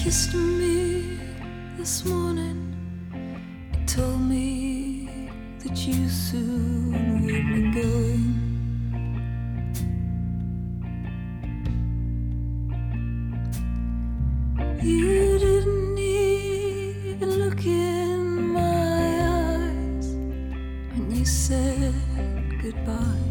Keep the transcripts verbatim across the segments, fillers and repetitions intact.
kissed me this morning. It told me that you soon would be going. You didn't even look in my eyes when you said goodbye.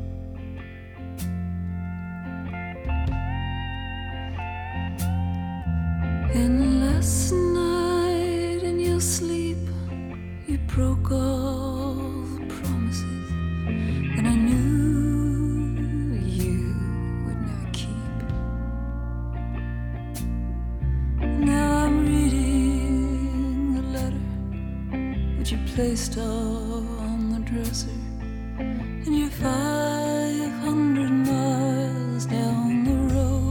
And last night in your sleep, you broke all the promises that I knew you would never keep. Now I'm reading the letter which you placed on the dresser, and you're five hundred miles down the road.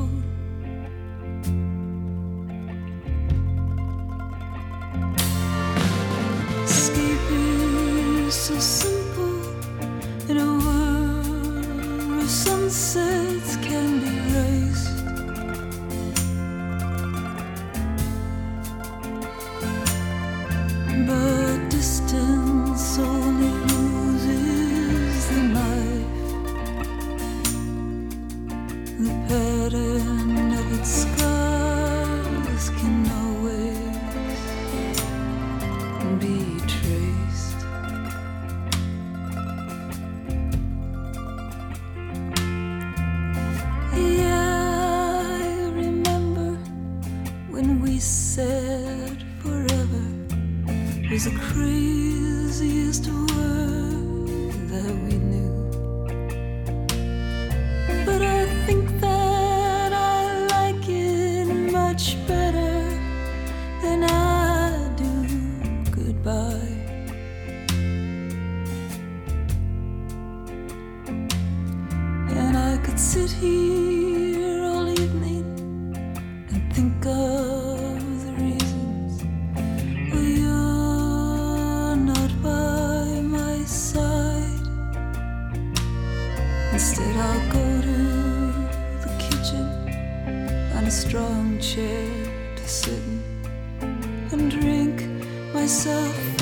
So simple in a world where sunsets can be raced. But distance only loses the knife. The pattern of its scars can always be traced. We said forever was the craziest word that we knew. But I think that I like it much better than I do goodbye. And I could sit here all evening and think of Instead, I'll go to the kitchen, find a strong chair to sit in, and drink myself